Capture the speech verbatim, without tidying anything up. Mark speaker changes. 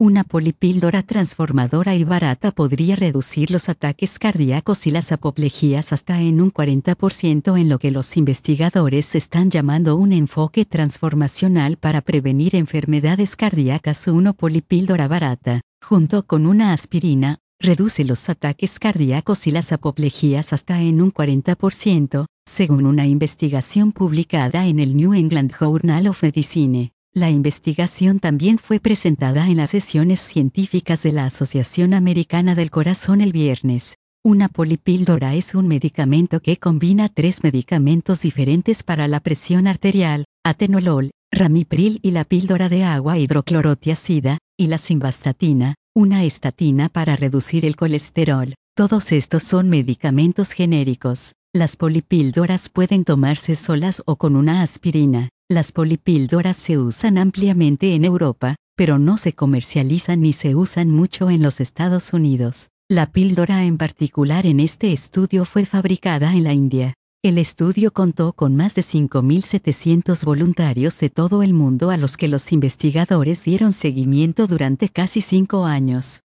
Speaker 1: Una polipíldora transformadora y barata podría reducir los ataques cardíacos y las apoplejías hasta en un cuarenta por ciento, en lo que los investigadores están llamando un enfoque transformacional para prevenir enfermedades cardíacas. Una polipíldora barata, junto con una aspirina, reduce los ataques cardíacos y las apoplejías hasta en un cuarenta por ciento, según una investigación publicada en el New England Journal of Medicine. La investigación también fue presentada en las sesiones científicas de la Asociación Americana del Corazón el viernes. Una polipíldora es un medicamento que combina tres medicamentos diferentes para la presión arterial: atenolol, ramipril y la píldora de agua hidroclorotiazida, y la simvastatina, una estatina para reducir el colesterol. Todos estos son medicamentos genéricos. Las polipíldoras pueden tomarse solas o con una aspirina. Las polipíldoras se usan ampliamente en Europa, pero no se comercializan ni se usan mucho en los Estados Unidos. La píldora en particular en este estudio fue fabricada en la India. El estudio contó con más de cinco mil setecientos voluntarios de todo el mundo a los que los investigadores dieron seguimiento durante casi cinco años.